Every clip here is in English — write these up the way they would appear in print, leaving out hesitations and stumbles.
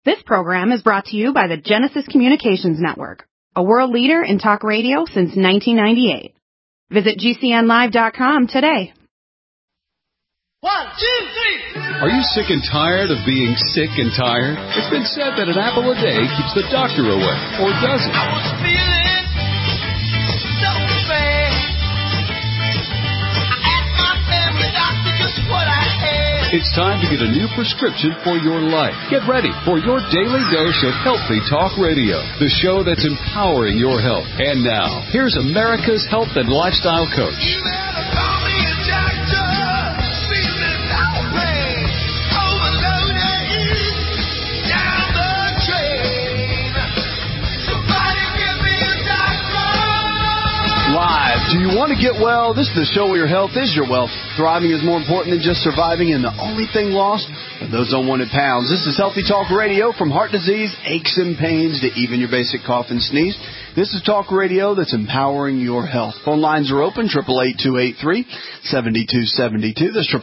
This program is brought to you by the Genesis Communications Network, a world leader in talk radio since 1998. Visit GCNlive.com today. 1, 2, 3. Are you sick and tired of being sick and tired? It's been said that an apple a day keeps the doctor away, or does it? I was feeling so bad. I asked my family doctor just what I had. It's time to get a new prescription for your life. Get ready for your daily dose of Healthy Talk Radio, the show that's empowering your health. And now, here's America's health and lifestyle coach. You better call me a doctor. Feeling outraged, overloaded, down the drain. Somebody give me a doctor. Live. Do you want to get well? This is the show where your health is your wealth. Thriving is more important than just surviving, and the only thing lost are those unwanted pounds. This is Healthy Talk Radio, from heart disease, aches and pains, to even your basic cough and sneeze. This is talk radio that's empowering your health. Phone lines are open, 888-283-7272. That's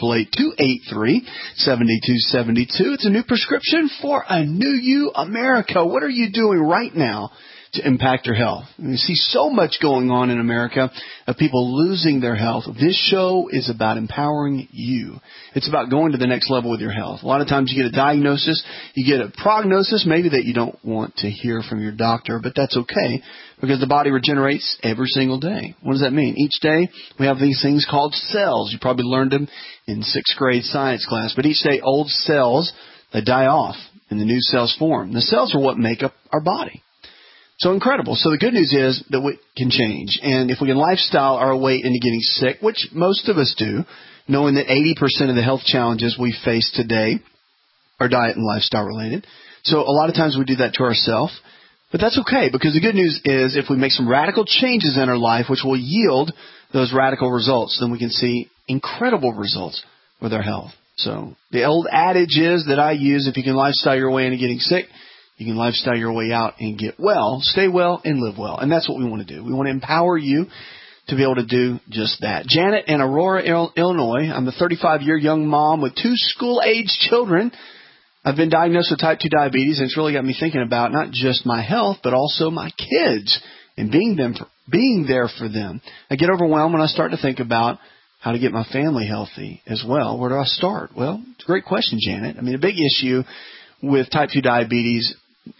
888-283-7272. It's a new prescription for a new you, America. What are you doing right now to impact your health? We see so much going on in America of people losing their health. This show is about empowering you. It's about going to the next level with your health. A lot of times you get a diagnosis, you get a prognosis, maybe that you don't want to hear from your doctor, but that's okay because the body regenerates every single day. What does that mean? Each day we have these things called cells. You probably learned them in 6th grade science class, but each day old cells, they die off and the new cells form. The cells are what make up our body. So incredible. So the good news is that we can change. And if we can lifestyle our way into getting sick, which most of us do, knowing that 80% of the health challenges we face today are diet and lifestyle related. So a lot of times we do that to ourselves. But that's okay, because the good news is if we make some radical changes in our life, which will yield those radical results, then we can see incredible results with our health. So the old adage is that I use, if you can lifestyle your way into getting sick, you can lifestyle your way out and get well, stay well, and live well. And that's what we want to do. We want to empower you to be able to do just that. Janet in Aurora, Illinois. I'm a 35-year young mom with 2 school-age children. I've been diagnosed with type 2 diabetes, and it's really got me thinking about not just my health, but also my kids and being there for them. I get overwhelmed when I start to think about how to get my family healthy as well. Where do I start? Well, it's a great question, Janet. I mean, a big issue with type 2 diabetes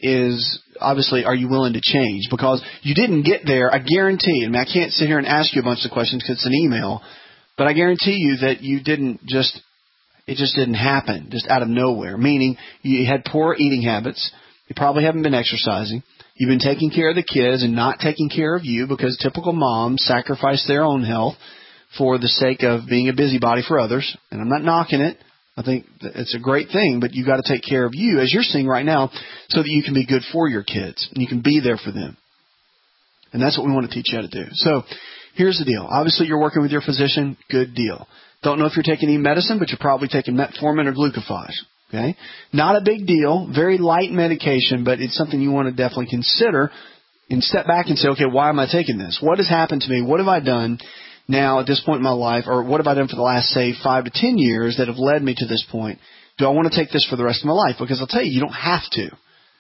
is obviously, are you willing to change? Because you didn't get there, I guarantee. I mean, I can't sit here and ask you a bunch of questions because it's an email, but I guarantee you that you didn't just, it just didn't happen just out of nowhere. Meaning you had poor eating habits. You probably haven't been exercising. You've been taking care of the kids and not taking care of you, because typical moms sacrifice their own health for the sake of being a busybody for others. And I'm not knocking it. I think it's a great thing, but you got to take care of you, as you're seeing right now, so that you can be good for your kids and you can be there for them. And that's what we want to teach you how to do. So here's the deal. Obviously, you're working with your physician. Good deal. Don't know if you're taking any medicine, but you're probably taking metformin or glucophage. Okay? Not a big deal. Very light medication, but it's something you want to definitely consider and step back and say, okay, why am I taking this? What has happened to me? What have I done now at this point in my life, or what have I done for the last, say, 5 to 10 years that have led me to this point? Do I want to take this for the rest of my life? Because I'll tell you, you don't have to.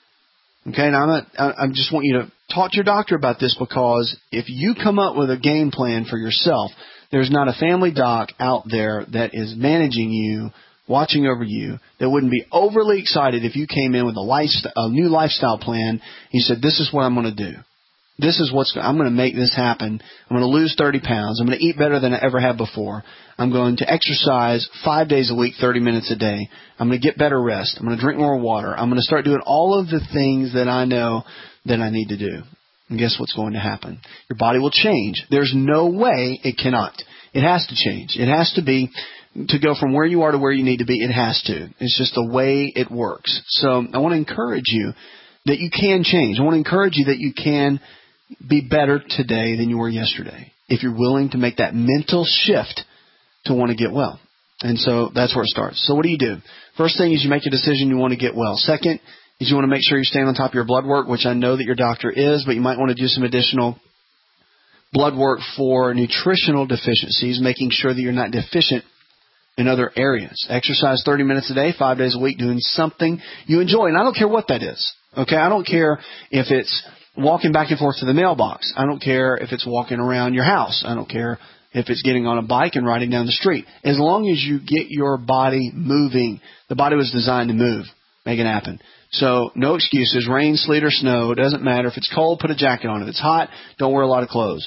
Okay, now I just want you to talk to your doctor about this, because if you come up with a game plan for yourself, there's not a family doc out there that is managing you, watching over you, that wouldn't be overly excited if you came in with a new lifestyle plan and you said, this is what I'm going to do. This is I'm going to make this happen. I'm going to lose 30 pounds. I'm going to eat better than I ever have before. I'm going to exercise 5 days a week, 30 minutes a day. I'm going to get better rest. I'm going to drink more water. I'm going to start doing all of the things that I know that I need to do. And guess what's going to happen? Your body will change. There's no way it cannot. It has to change. It has to be, to go from where you are to where you need to be. It has to. It's just the way it works. So I want to encourage you that you can change. I want to encourage you that you can be better today than you were yesterday, if you're willing to make that mental shift to want to get well. And so that's where it starts. So what do? First thing is you make a decision you want to get well. Second is you want to make sure you're staying on top of your blood work, which I know that your doctor is, but you might want to do some additional blood work for nutritional deficiencies, making sure that you're not deficient in other areas. Exercise 30 minutes a day, 5 days a week, doing something you enjoy. And I don't care what that is. Okay, I don't care if it's walking back and forth to the mailbox. I don't care if it's walking around your house. I don't care if it's getting on a bike and riding down the street. As long as you get your body moving. The body was designed to move. Make it happen. So no excuses. Rain, sleet, or snow. It doesn't matter. If it's cold, put a jacket on. If it's hot, don't wear a lot of clothes.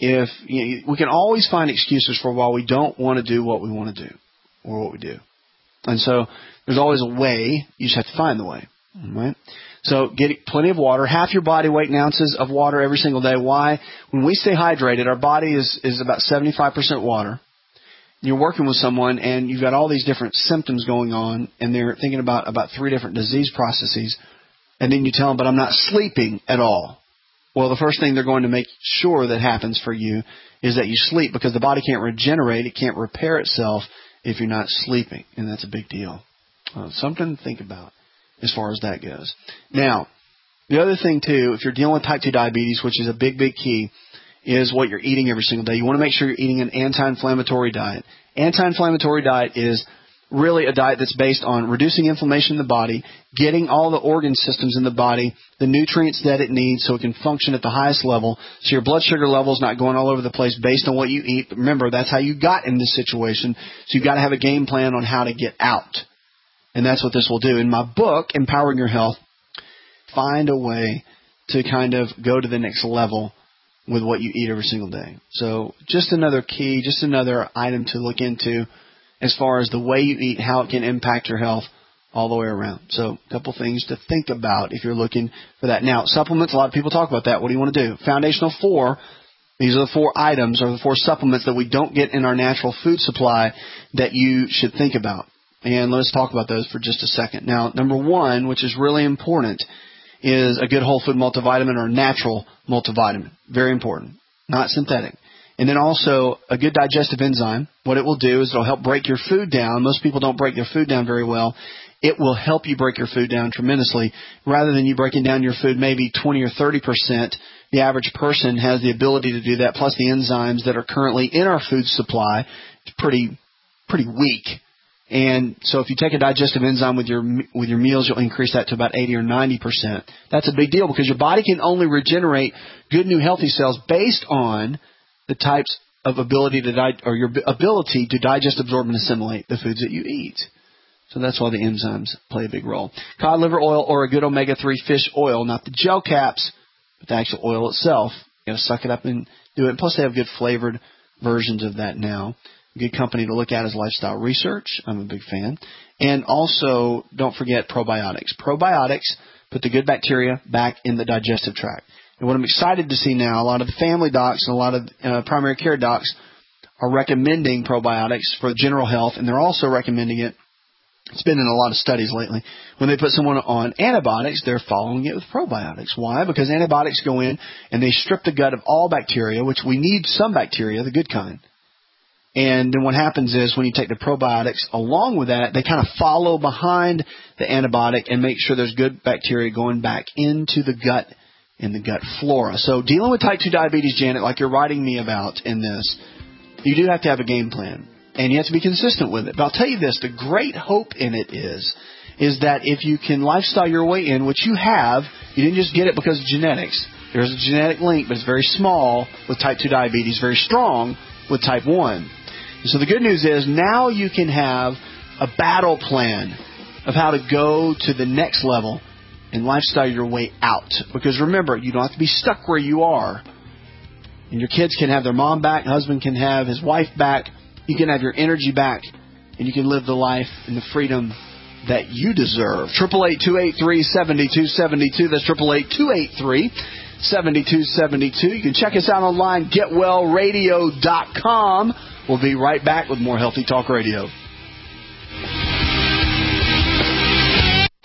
We can always find excuses for why we don't want to do what we want to do or what we do. And so there's always a way. You just have to find the way. Right? So get plenty of water, half your body weight in ounces of water every single day. Why? When we stay hydrated, our body is about 75% water. You're working with someone and you've got all these different symptoms going on and they're thinking about 3 different disease processes. And then you tell them, but I'm not sleeping at all. Well, the first thing they're going to make sure that happens for you is that you sleep because the body can't regenerate. It can't repair itself if you're not sleeping. And that's a big deal. Something to think about as far as that goes. Now, the other thing, too, if you're dealing with type 2 diabetes, which is a big, big key, is what you're eating every single day. You want to make sure you're eating an anti-inflammatory diet. Anti-inflammatory diet is really a diet that's based on reducing inflammation in the body, getting all the organ systems in the body, the nutrients that it needs so it can function at the highest level, so your blood sugar level is not going all over the place based on what you eat. But remember, that's how you got in this situation, so you've got to have a game plan on how to get out. And that's what this will do. In my book, Empowering Your Health, find a way to kind of go to the next level with what you eat every single day. So just another key, just another item to look into as far as the way you eat, how it can impact your health all the way around. So a couple things to think about if you're looking for that. Now, supplements, a lot of people talk about that. What do you want to do? Foundational 4, these are the 4 items or the 4 supplements that we don't get in our natural food supply that you should think about. And let's talk about those for just a second. Now, number 1, which is really important, is a good whole food multivitamin or natural multivitamin. Very important. Not synthetic. And then also a good digestive enzyme. What it will do is it will help break your food down. Most people don't break their food down very well. It will help you break your food down tremendously. Rather than you breaking down your food maybe 20 or 30%, the average person has the ability to do that, plus the enzymes that are currently in our food supply. It's pretty weak. And so if you take a digestive enzyme with your meals, you'll increase that to about 80 or 90%. That's a big deal because your body can only regenerate good, new, healthy cells based on the types of ability to your ability to digest, absorb, and assimilate the foods that you eat. So that's why the enzymes play a big role. Cod liver oil or a good omega-3 fish oil, not the gel caps, but the actual oil itself. You got to suck it up and do it. And plus, they have good flavored versions of that now. A good company to look at is Lifestyle Research. I'm a big fan. And also, don't forget probiotics. Probiotics put the good bacteria back in the digestive tract. And what I'm excited to see now, a lot of the family docs and a lot of primary care docs are recommending probiotics for general health, and they're also recommending it. It's been in a lot of studies lately. When they put someone on antibiotics, they're following it with probiotics. Why? Because antibiotics go in and they strip the gut of all bacteria, which we need some bacteria, the good kind. And then what happens is when you take the probiotics along with that, they kind of follow behind the antibiotic and make sure there's good bacteria going back into the gut and the gut flora. So dealing with type 2 diabetes, Janet, like you're writing me about in this, you do have to have a game plan. And you have to be consistent with it. But I'll tell you this, the great hope in it is that if you can lifestyle your way in, which you have, you didn't just get it because of genetics. There's a genetic link, but it's very small with type 2 diabetes, very strong with type 1. So the good news is now you can have a battle plan of how to go to the next level and lifestyle your way out. Because remember, you don't have to be stuck where you are. And your kids can have their mom back, husband can have his wife back, you can have your energy back, and you can live the life and the freedom that you deserve. 888-283-7272. That's 888-283-7272. You can check us out online, getwellradio.com. We'll be right back with more Healthy Talk Radio.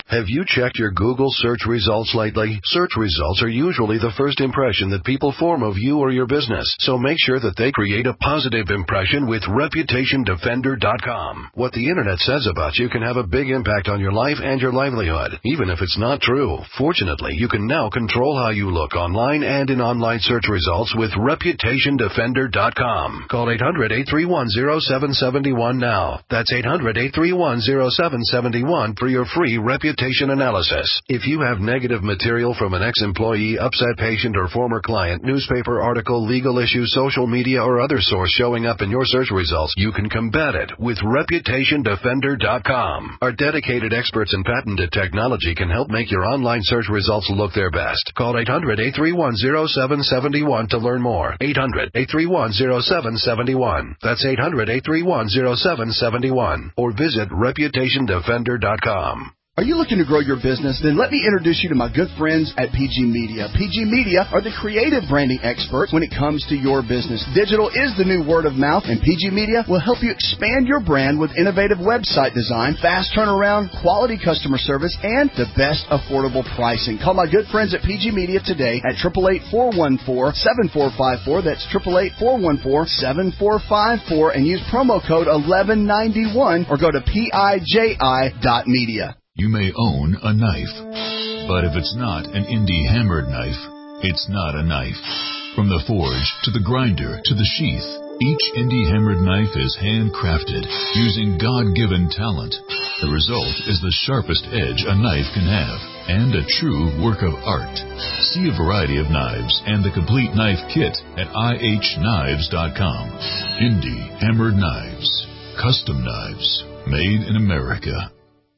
Have you checked your Google search results lately? Search results are usually the first impression that people form of you or your business, so make sure that they create a positive impression with ReputationDefender.com. What the internet says about you can have a big impact on your life and your livelihood, even if it's not true. Fortunately, you can now control how you look online and in online search results with ReputationDefender.com. Call 800-831-0771 now. That's 800-831-0771 for your free reputation analysis. If you have negative material from an ex-employee, upset patient, or former client, newspaper article, legal issue, social media, or other source showing up in your search results, you can combat it with ReputationDefender.com. Our dedicated experts in patented technology can help make your online search results look their best. Call 800-831-0771 to learn more. 800-831-0771. That's 800-831-0771. Or visit ReputationDefender.com. Are you looking to grow your business? Then let me introduce you to my good friends at PG Media. PG Media are the creative branding experts when it comes to your business. Digital is the new word of mouth, and PG Media will help you expand your brand with innovative website design, fast turnaround, quality customer service, and the best affordable pricing. Call my good friends at PG Media today at 888-414-7454. That's 888-414-7454, and use promo code 1191 or go to PIJI.media. You may own a knife, but if it's not an indie hammered knife, it's not a knife. From the forge to the grinder to the sheath, each indie hammered knife is handcrafted using God-given talent. The result is the sharpest edge a knife can have and a true work of art. See a variety of knives and the complete knife kit at IHKnives.com. Indie hammered knives, custom knives, made in America.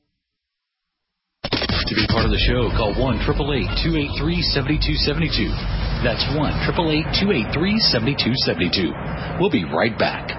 To be part of the show, call 1-888-283-7272. That's 1-888-283-7272. We'll be right back.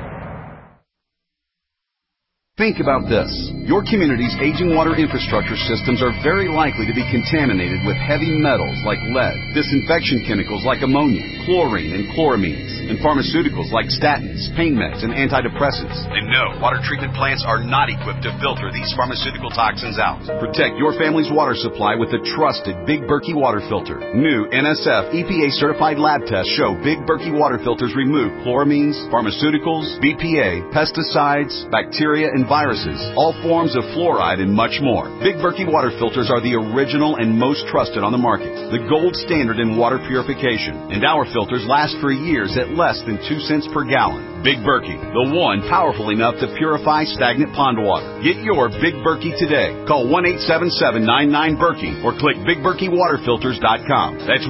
Think about this. Your community's aging water infrastructure systems are very likely to be contaminated with heavy metals like lead, disinfection chemicals like ammonia, chlorine and chloramines, and pharmaceuticals like statins, pain meds, and antidepressants. And no, water treatment plants are not equipped to filter these pharmaceutical toxins out. Protect your family's water supply with the trusted Big Berkey water filter. New NSF EPA-certified lab tests show Big Berkey water filters remove chloramines, pharmaceuticals, BPA, pesticides, bacteria, and viruses, all forms of fluoride, and much more. Big Berkey water filters are the original and most trusted on the market, the gold standard in water purification, and our filters last for years at less than 2 cents per gallon. Big Berkey, the one powerful enough to purify stagnant pond water. Get your Big Berkey today. Call 1-877-99-BERKEY or click BigBerkeyWaterFilters.com. That's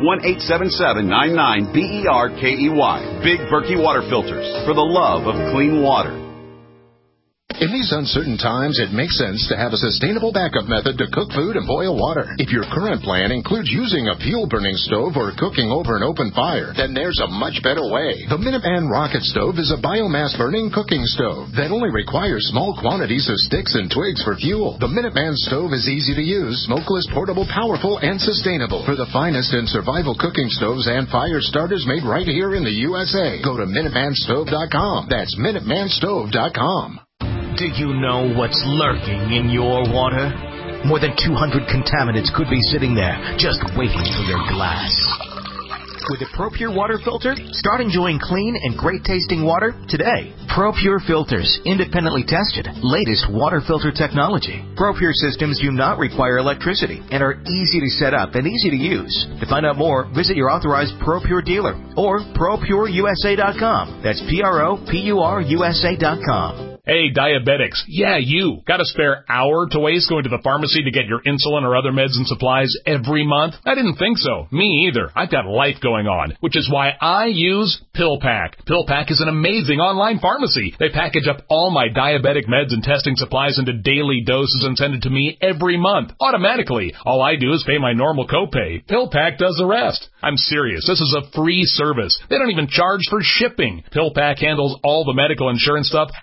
1-877-99-BERKEY. Big Berkey Water Filters, for the love of clean water. In these uncertain times, it makes sense to have a sustainable backup method to cook food and boil water. If your current plan includes using a fuel-burning stove or cooking over an open fire, then there's a much better way. The Minuteman Rocket Stove is a biomass-burning cooking stove that only requires small quantities of sticks and twigs for fuel. The Minuteman Stove is easy to use, smokeless, portable, powerful, and sustainable. For the finest in survival cooking stoves and fire starters made right here in the USA, go to MinutemanStove.com. That's MinutemanStove.com. Do you know what's lurking in your water? More than 200 contaminants could be sitting there, just waiting for your glass. With a ProPure water filter, start enjoying clean and great-tasting water today. ProPure filters, independently tested, latest water filter technology. ProPure systems do not require electricity and are easy to set up and easy to use. To find out more, visit your authorized ProPure dealer or ProPureUSA.com. That's ProPureUSA.com. Hey, diabetics. Yeah, you. Got a spare hour to waste going to the pharmacy to get your insulin or other meds and supplies every month? I didn't think so. Me either. I've got life going on, which is why I use PillPack. PillPack is an amazing online pharmacy. They package up all my diabetic meds and testing supplies into daily doses and send it to me every month, automatically. All I do is pay my normal copay. PillPack does the rest. I'm serious. This is a free service. They don't even charge for shipping. PillPack handles all the medical insurance stuff and even get what's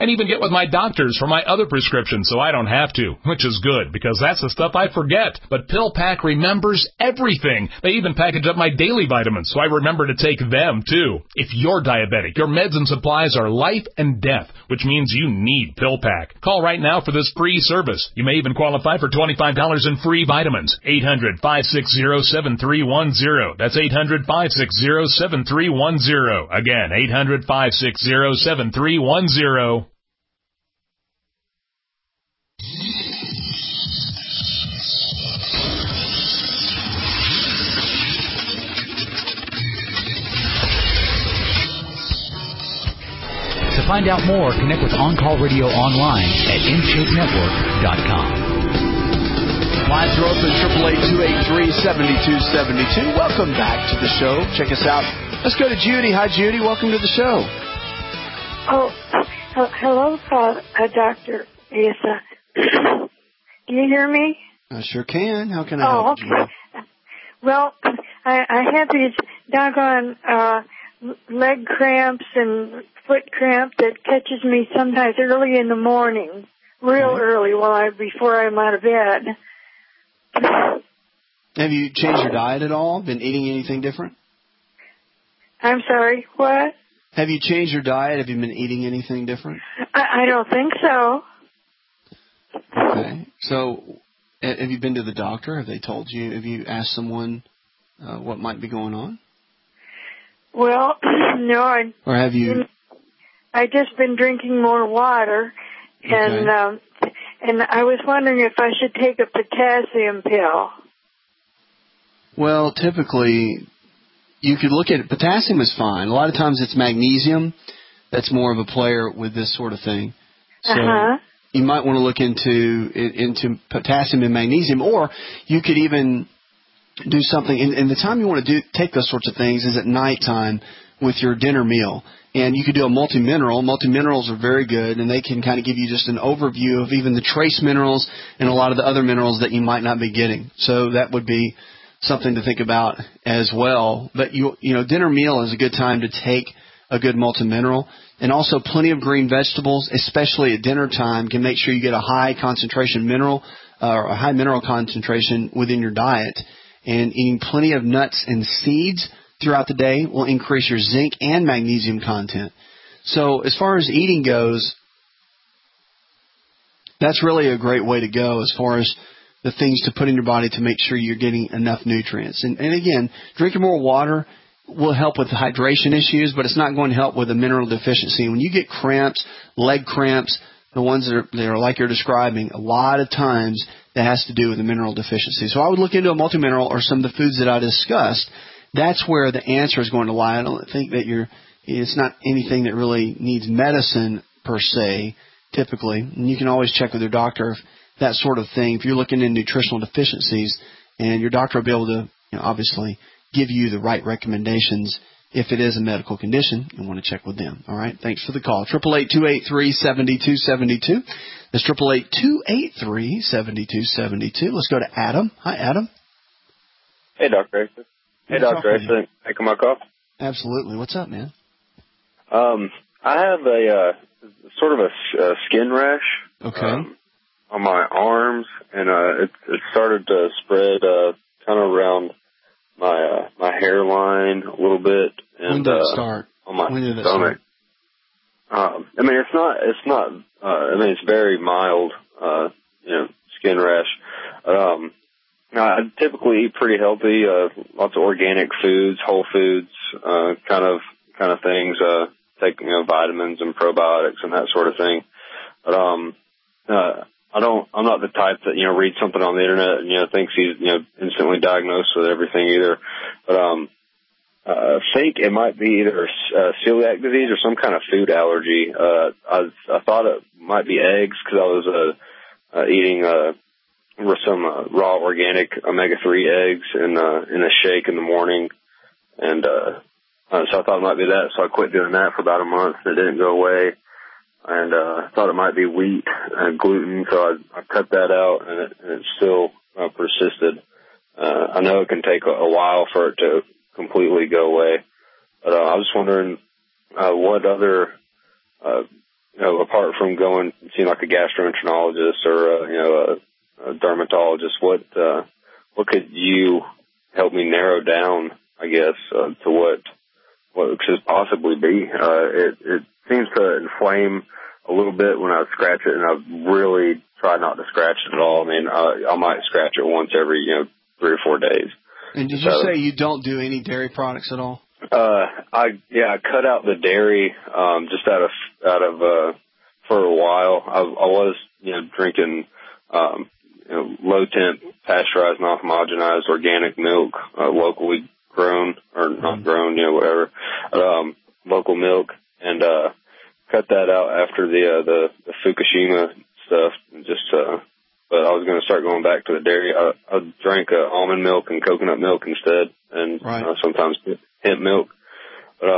with my doctors for my other prescriptions so I don't have to, which is good because that's the stuff I forget. But PillPack remembers everything. They even package up my daily vitamins so I remember to take them too. If you're diabetic, your meds and supplies are life and death, which means you need PillPack. Call right now for this free service. You may even qualify for $25 in free vitamins. 800-560-7310. That's 800-560-7310. Again, 800-560-7310. To find out more, connect with On-Call Radio online at InShapeNetwork.com. Live throw up at 888-283-7272. Welcome back to the show. Check us out. Let's go to Judy. Hi, Judy. Welcome to the show. Oh, hello, Dr. Yes, can you hear me? I sure can. How can I help you? Well, I have these doggone leg cramps and foot cramp that catches me sometimes early in the morning, real early before I'm out of bed. Have you changed your diet at all? Been eating anything different? I'm sorry, what? Have you changed your diet? Have you been eating anything different? I don't think so. Okay. So, have you been to the doctor? Have they told you? Have you asked someone what might be going on? Well, no. Or have you? I just been drinking more water, and I was wondering if I should take a potassium pill. Well, typically, you could look at it. Potassium is fine. A lot of times it's magnesium that's more of a player with this sort of thing. So you might want to look into potassium and magnesium, or you could even do something. And the time you want to take those sorts of things is at nighttime with your dinner meal. And you could do a multi-mineral. Multi-minerals are very good, and they can kind of give you just an overview of even the trace minerals and a lot of the other minerals that you might not be getting. So that would be something to think about as well. But, you know, dinner meal is a good time to take a good multi-mineral. And also plenty of green vegetables, especially at dinner time, can make sure you get a high concentration mineral or a high mineral concentration within your diet. And eating plenty of nuts and seeds throughout the day will increase your zinc and magnesium content. So as far as eating goes, that's really a great way to go as far as the things to put in your body to make sure you're getting enough nutrients. And again, drinking more water will help with the hydration issues, but it's not going to help with a mineral deficiency. When you get cramps, leg cramps, the ones that are like you're describing, a lot of times that has to do with a mineral deficiency. So I would look into a multi-mineral or some of the foods that I discussed. That's where the answer is going to lie. I don't think that it's not anything that really needs medicine per se, typically. And you can always check with your doctor if that sort of thing. If you're looking at nutritional deficiencies, and your doctor will be able to, obviously give you the right recommendations if it is a medical condition. You want to check with them. All right. Thanks for the call. 888-283-7272. That's 888-283-7272. Let's go to Adam. Hi, Adam. Hey, Dr. Acer. Hey, Dr. Acer. Taking my call? Absolutely. What's up, man? I have a sort of a skin rash. Okay. On my arms, and it started to spread kind of around my hairline a little bit, and when did it start? On my stomach. It's very mild, skin rash. I typically eat pretty healthy, lots of organic foods, whole foods, kind of things, take vitamins and probiotics and that sort of thing. But I'm not the type that, reads something on the internet and, thinks he's, instantly diagnosed with everything either. But, I think it might be either celiac disease or some kind of food allergy. I thought it might be eggs because I was, eating, some, raw organic omega-3 eggs in a shake in the morning. And, so I thought it might be that. So I quit doing that for about a month and it didn't go away. And I thought it might be wheat and gluten, so I cut that out, and it still persisted. I know it can take a while for it to completely go away, but I was wondering what other apart from going and seeing like a gastroenterologist or a dermatologist, what could you help me narrow down, I guess, to what could possibly be? It seems to inflame a little bit when I scratch it, and I've really tried not to scratch it at all. I mean, I might scratch it once every 3 or 4 days. And did you say you don't do any dairy products at all? I cut out the dairy just out of for a while. I was drinking low temp, pasteurized, non-homogenized organic milk, locally grown or not grown, whatever, local milk, and cut that out after the Fukushima stuff. But I was going to start going back to the dairy. I drank almond milk and coconut milk instead, and sometimes hemp milk. But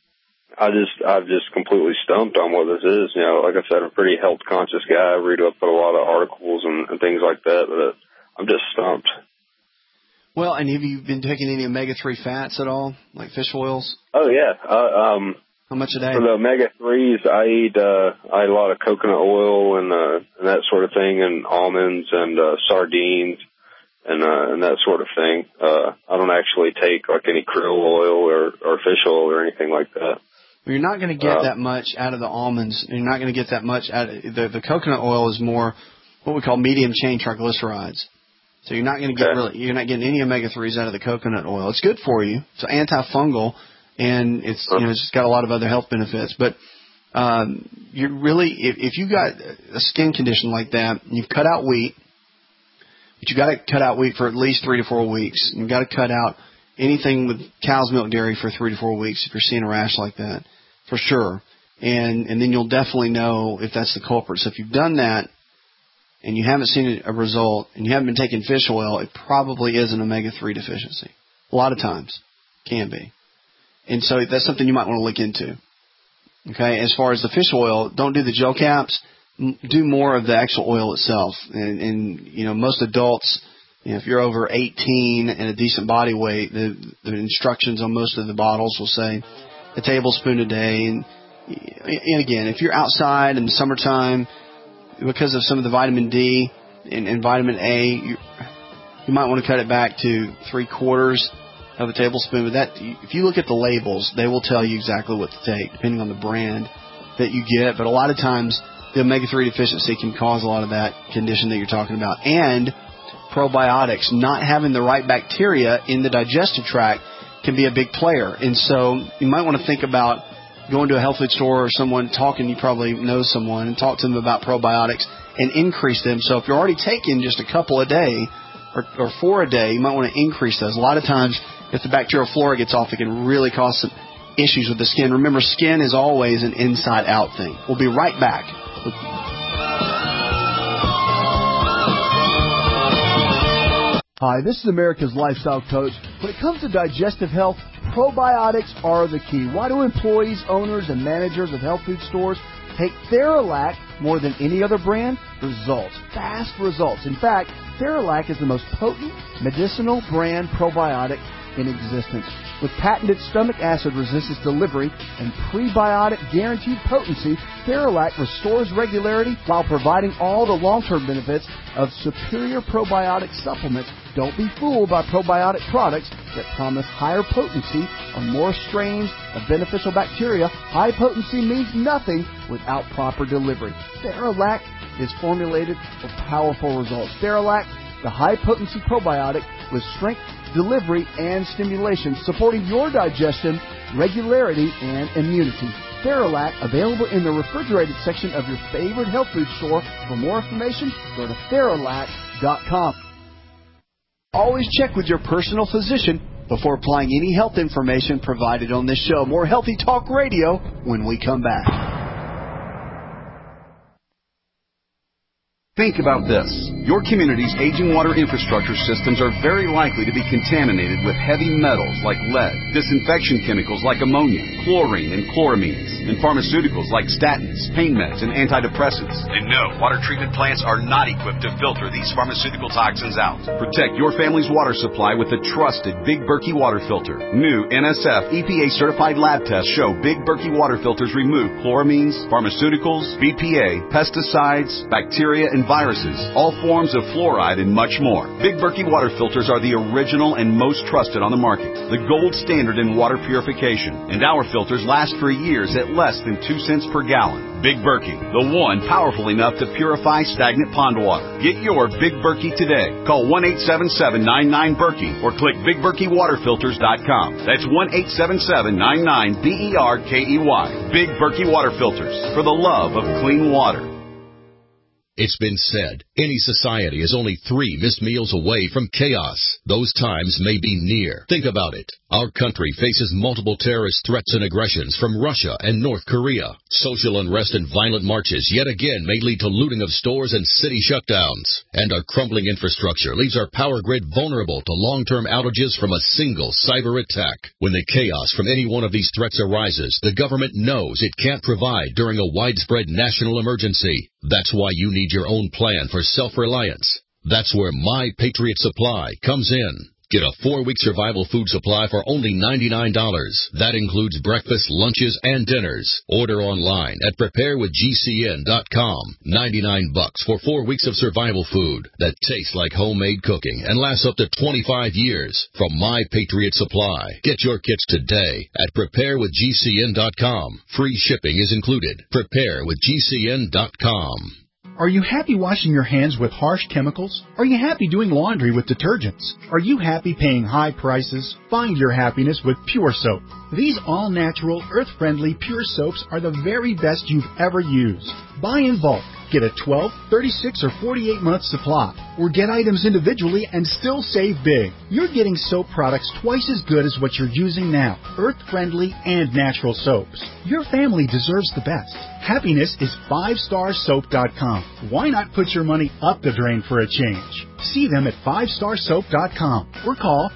I've just completely stumped on what this is. Like I said, I'm a pretty health conscious guy. I read up a lot of articles and things like that, but I'm just stumped. Well, and have you been taking any omega-3 fats at all, like fish oils? Oh, yeah. How much a day? For the omega-3s, I eat a lot of coconut oil and that sort of thing, and almonds and sardines and that sort of thing. I don't actually take like any krill oil or fish oil or anything like that. Well, you're not going to get that much out of the almonds. You're not going to get that much out of the coconut oil is more what we call medium chain triglycerides. So you're not going to get you're not getting any omega-3s out of the coconut oil. It's good for you. It's antifungal, and it's it's got a lot of other health benefits. But you really, if you got a skin condition like that, you've cut out wheat, but you got to cut out wheat for at least 3 to 4 weeks. You've got to cut out anything with cow's milk dairy for 3 to 4 weeks if you're seeing a rash like that, for sure. And then you'll definitely know if that's the culprit. So if you've done that, and you haven't seen a result, and you haven't been taking fish oil, it probably is an omega-3 deficiency. A lot of times. Can be. And so that's something you might want to look into. Okay? As far as the fish oil, don't do the gel caps. Do more of the actual oil itself. And most adults, if you're over 18 and a decent body weight, the instructions on most of the bottles will say a tablespoon a day. And again, if you're outside in the summertime, because of some of the vitamin D and vitamin A, you might want to cut it back to 3/4 of a tablespoon. But that, if you look at the labels, they will tell you exactly what to take, depending on the brand that you get. But a lot of times, the omega-3 deficiency can cause a lot of that condition that you're talking about. And probiotics, not having the right bacteria in the digestive tract can be a big player. And so you might want to think about going to a health food store or someone talking, you probably know someone, and talk to them about probiotics and increase them. So if you're already taking just a couple a day or 4 a day, you might want to increase those. A lot of times, if the bacterial flora gets off, it can really cause some issues with the skin. Remember, skin is always an inside-out thing. We'll be right back. Hi, this is America's Lifestyle Coach. When it comes to digestive health, probiotics are the key. Why do employees, owners, and managers of health food stores take Theralac more than any other brand? Results. Fast results. In fact, Theralac is the most potent medicinal brand probiotic in existence. With patented stomach acid resistance delivery and prebiotic guaranteed potency, Theralac restores regularity while providing all the long-term benefits of superior probiotic supplements. Don't be fooled by probiotic products that promise higher potency or more strains of beneficial bacteria. High potency means nothing without proper delivery. Theralac is formulated for powerful results. Theralac, the high-potency probiotic with strength, delivery, and stimulation, supporting your digestion, regularity, and immunity. Theralac, available in the refrigerated section of your favorite health food store. For more information, go to Theralac.com. Always check with your personal physician before applying any health information provided on this show. More Healthy Talk Radio when we come back. Think about this. Your community's aging water infrastructure systems are very likely to be contaminated with heavy metals like lead, disinfection chemicals like ammonia, chlorine and chloramines, and pharmaceuticals like statins, pain meds, and antidepressants. And no, water treatment plants are not equipped to filter these pharmaceutical toxins out. Protect your family's water supply with the trusted Big Berkey water filter. New NSF EPA-certified lab tests show Big Berkey water filters remove chloramines, pharmaceuticals, BPA, pesticides, bacteria, and viruses, all forms of fluoride, and much more. Big Berkey water filters are the original and most trusted on the market, the gold standard in water purification, and our filters last for years at less than 2 cents per gallon. Big Berkey, the one powerful enough to purify stagnant pond water. Get your Big Berkey today. Call 1-877-99-BERKEY or click BigBerkeyWaterFilters.com. That's 1-877-99-BERKEY. Big Berkey Water Filters, for the love of clean water. It's been said, any society is only 3 missed meals away from chaos. Those times may be near. Think about it. Our country faces multiple terrorist threats and aggressions from Russia and North Korea. Social unrest and violent marches yet again may lead to looting of stores and city shutdowns. And our crumbling infrastructure leaves our power grid vulnerable to long-term outages from a single cyber attack. When the chaos from any one of these threats arises, the government knows it can't provide during a widespread national emergency. That's why you need your own plan for self-reliance. That's where My Patriot Supply comes in. Get a 4-week survival food supply for only $99. That includes breakfast, lunches, and dinners. Order online at preparewithgcn.com. $99 for 4 weeks of survival food that tastes like homemade cooking and lasts up to 25 years from My Patriot Supply. Get your kits today at preparewithgcn.com. Free shipping is included. Preparewithgcn.com. Are you happy washing your hands with harsh chemicals? Are you happy doing laundry with detergents? Are you happy paying high prices? Find your happiness with Pure Soap. These all-natural, earth-friendly Pure Soaps are the very best you've ever used. Buy in bulk. Get a 12, 36, or 48-month supply. Or get items individually and still save big. You're getting soap products twice as good as what you're using now. Earth-friendly and natural soaps. Your family deserves the best. Happiness is 5starsoap.com. Why not put your money up the drain for a change? See them at 5starsoap.com or call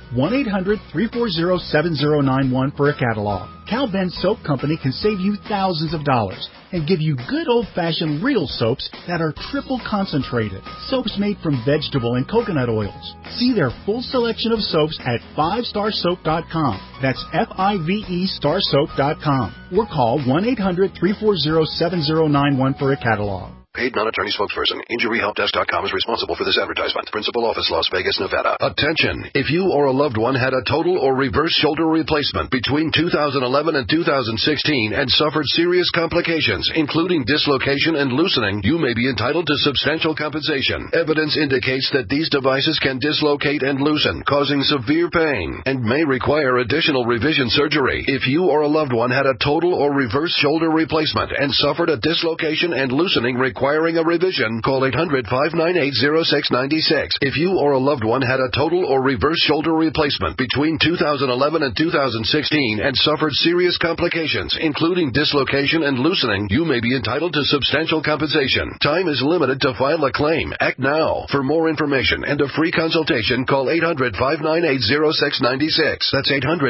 1-800-340-7091 for a catalog. Cal Ben Soap Company can save you thousands of dollars and give you good old-fashioned real soaps that are triple concentrated. Soaps made from vegetable and coconut oils. See their full selection of soaps at 5starsoap.com. That's F-I-V-E starsoap.com. Or call 1-800-340-7091 for a catalog. Paid non-attorney spokesperson. InjuryHelpDesk.com is responsible for this advertisement. Principal office, Las Vegas, Nevada. Attention! If you or a loved one had a total or reverse shoulder replacement between 2011 and 2016 and suffered serious complications, including dislocation and loosening, you may be entitled to substantial compensation. Evidence indicates that these devices can dislocate and loosen, causing severe pain, and may require additional revision surgery. If you or a loved one had a total or reverse shoulder replacement and suffered a dislocation and loosening requiring a revision, call 800-598-0696. If you or a loved one had a total or reverse shoulder replacement between 2011 and 2016 and suffered serious complications, including dislocation and loosening, you may be entitled to substantial compensation. Time is limited to file a claim. Act now. For more information and a free consultation, call 800-598-0696. That's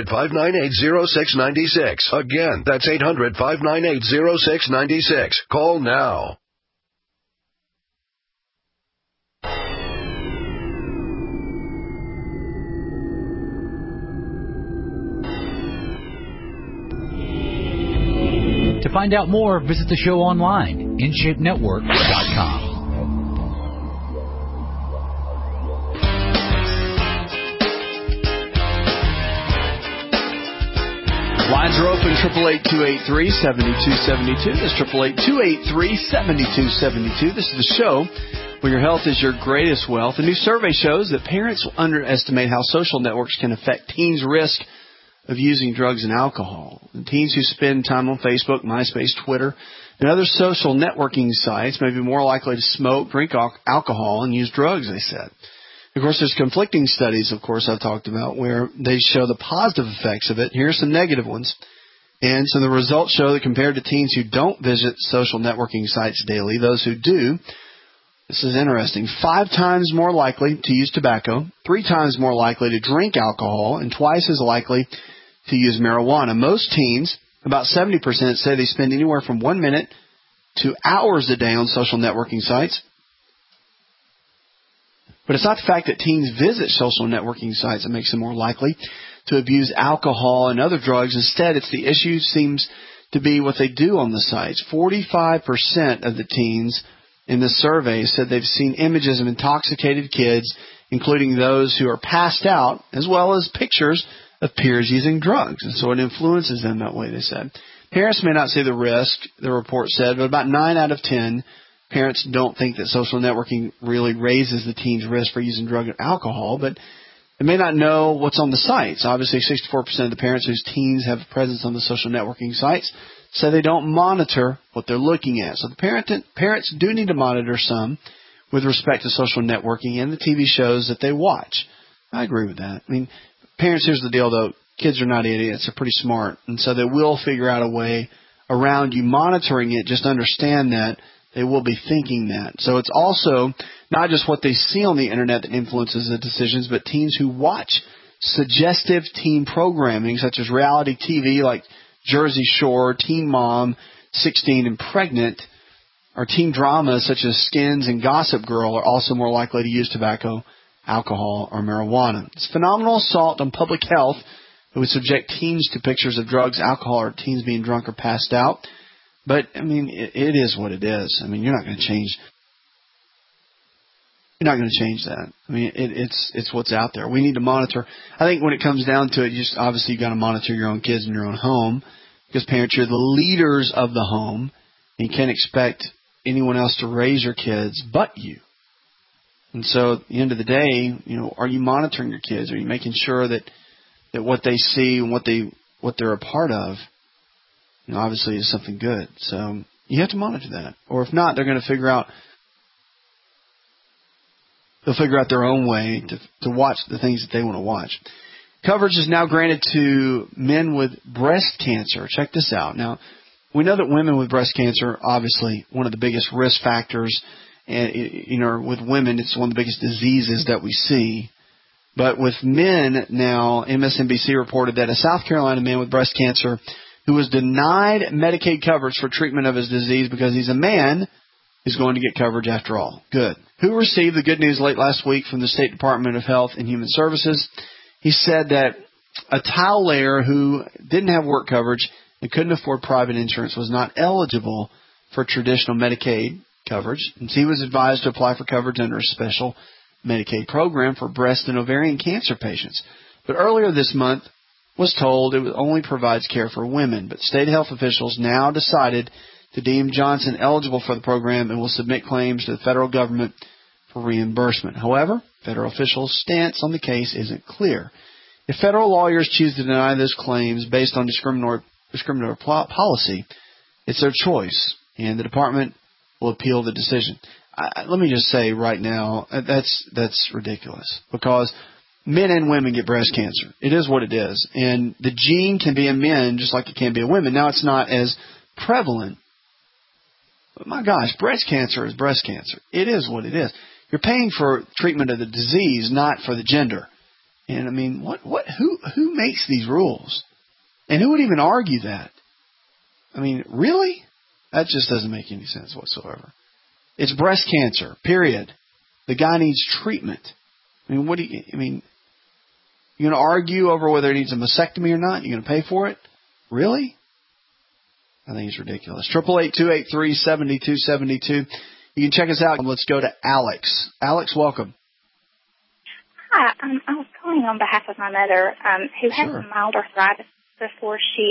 800-598-0696. Again, that's 800-598-0696. Call now. To find out more, visit the show online, InShapeNetwork.com. Lines are open, 888-283-7272. That's 888-283-7272. This is the show where your health is your greatest wealth. A new survey shows that parents underestimate how social networks can affect teens' risk of using drugs and alcohol. And teens who spend time on Facebook, MySpace, Twitter, and other social networking sites may be more likely to smoke, drink alcohol, and use drugs, they said. Of course, there's conflicting studies, of course, I've talked about, where they show the positive effects of it. Here's some negative ones. And so the results show that compared to teens who don't visit social networking sites daily, those who do This is interesting. 5 times more likely to use tobacco, 3 times more likely to drink alcohol, and twice as likely to use marijuana. Most teens, about 70%, say they spend anywhere from 1 minute to hours a day on social networking sites. But it's not the fact that teens visit social networking sites that makes them more likely to abuse alcohol and other drugs. Instead, it's the issue seems to be what they do on the sites. 45% of the teens in the survey said they've seen images of intoxicated kids, including those who are passed out, as well as pictures of peers using drugs. And so it influences them that way, they said. Parents may not see the risk, the report said, but about 9 out of 10 parents don't think that social networking really raises the teen's risk for using drug and alcohol, but they may not know what's on the sites. Obviously, 64% of the parents whose teens have a presence on the social networking sites say they don't monitor what they're looking at. So the parents do need to monitor some with respect to social networking and the TV shows that they watch. I agree with that. I mean, parents, here's the deal, though. Kids are not idiots. They're pretty smart. And so they will figure out a way around you monitoring it. Just understand that they will be thinking that. So it's also not just what they see on the Internet that influences the decisions, but teens who watch suggestive teen programming, such as reality TV like Jersey Shore, Teen Mom, 16 and Pregnant, or teen dramas such as Skins and Gossip Girl are also more likely to use tobacco, alcohol, or marijuana. It's phenomenal assault on public health that would subject teens to pictures of drugs, alcohol, or teens being drunk or passed out. But, I mean, it is what it is. I mean, you're not going to change that. I mean, it's what's out there. We need to monitor. I think when it comes down to it, obviously you've got to monitor your own kids in your own home, because parents, you're the leaders of the home, and you can't expect anyone else to raise your kids but you. And so at the end of the day, are you monitoring your kids? Are you making sure that what they see and what they're a part of, obviously is something good. So you have to monitor that. Or if not, they're going to figure out their own way to watch the things that they want to watch. Coverage is now granted to men with breast cancer. Check this out. Now, we know that women with breast cancer, obviously, one of the biggest risk factors, and with women, it's one of the biggest diseases that we see. But with men now, MSNBC reported that a South Carolina man with breast cancer who was denied Medicaid coverage for treatment of his disease because he's a man is going to get coverage after all. Good. Who received the good news late last week from the State Department of Health and Human Services. He said that a tile layer who didn't have work coverage and couldn't afford private insurance was not eligible for traditional Medicaid coverage. And he was advised to apply for coverage under a special Medicaid program for breast and ovarian cancer patients. But earlier this month was told it only provides care for women. But state health officials now decided to deem Johnson eligible for the program and will submit claims to the federal government for reimbursement. However, federal officials' stance on the case isn't clear. If federal lawyers choose to deny those claims based on discriminatory policy, it's their choice, and the department will appeal the decision. Let me just say right now, that's ridiculous, because men and women get breast cancer. It is what it is. And the gene can be in men just like it can be in women. Now, it's not as prevalent. But my gosh, breast cancer is breast cancer. It is what it is. You're paying for treatment of the disease, not for the gender. And I mean, who makes these rules? And who would even argue that? I mean, really? That just doesn't make any sense whatsoever. It's breast cancer, period. The guy needs treatment. I mean, you're going to argue over whether he needs a mastectomy or not? You're going to pay for it? Really? I think it's ridiculous. 888-283-7272. You can check us out. Let's go to Alex. Alex, welcome. Hi. I was calling on behalf of my mother, who had some mild arthritis before she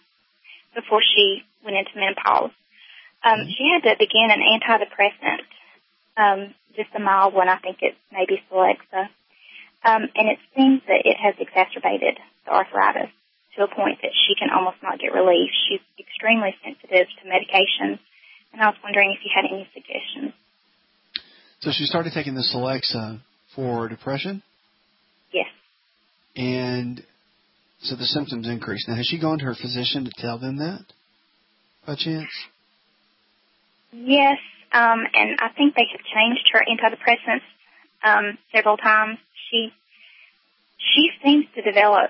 went into menopause. She had to begin an antidepressant, just a mild one. I think it may be Celexa. And it seems that it has exacerbated the arthritis to a point that she can almost not get relief. She's extremely sensitive to medication, and I was wondering if you had any suggestions. So she started taking the Celexa for depression? Yes. And so the symptoms increased. Now, has she gone to her physician to tell them that, by chance? Yes, and I think they have changed her antidepressants several times. She seems to develop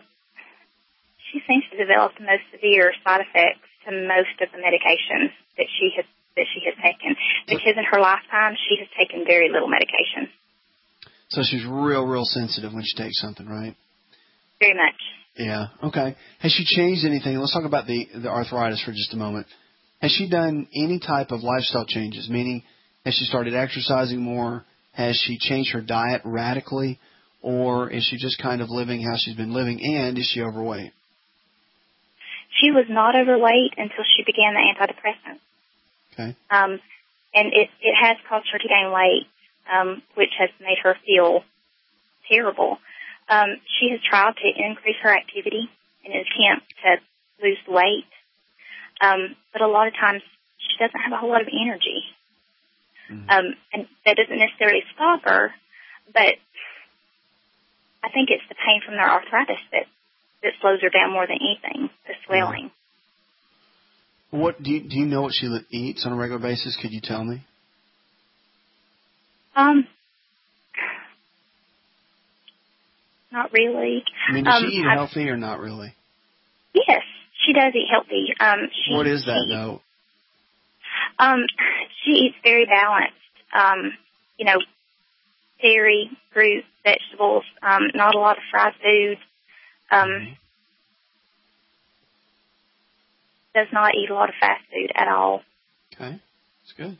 the most severe side effects to most of the medications that she has taken, because in her lifetime she has taken very little medication. So she's real sensitive when she takes something, right? Very much. Yeah. Okay. Has she changed anything? Let's talk about the arthritis for just a moment. Has she done any type of lifestyle changes? Meaning, has she started exercising more? Has she changed her diet radically? Or is she just kind of living how she's been living? And is she overweight? She was not overweight until she began the antidepressant. Okay. And it has caused her to gain weight, which has made her feel terrible. She has tried to increase her activity in an attempt to lose weight, but a lot of times she doesn't have a whole lot of energy. And that doesn't necessarily stop her, but I think it's the pain from their arthritis that slows her down more than anything, the swelling. What do you know what she eats on a regular basis? Could you tell me? Not really. I mean, does she eat healthy or not really? Yes, she does eat healthy. What is that, though? She eats very balanced. Dairy, fruit, vegetables, not a lot of fried food. Does not eat a lot of fast food at all. Okay, that's good.